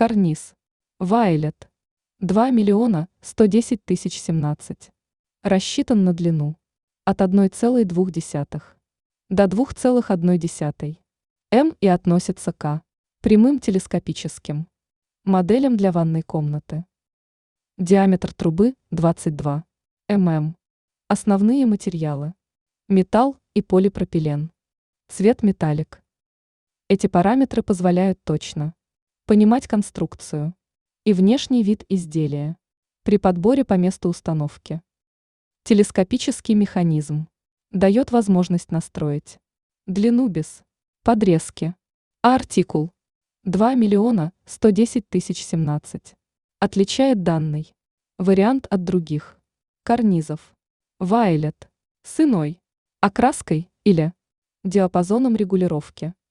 Карниз. Violet. 2 миллиона 110 тысяч 17. Рассчитан на длину. От 1,2 до 2,1 м и относится к прямым телескопическим моделям для ванной комнаты. Диаметр трубы 22 мм. Основные материалы. Металл и полипропилен. Цвет металлик. Эти параметры позволяют точно понимать конструкцию и внешний вид изделия при подборе по месту установки. Телескопический механизм дает возможность настроить длину без подрезки. А артикул 2 миллиона 110 тысяч 17 отличает данный вариант от других карнизов. Violet с иной окраской или диапазоном регулировки.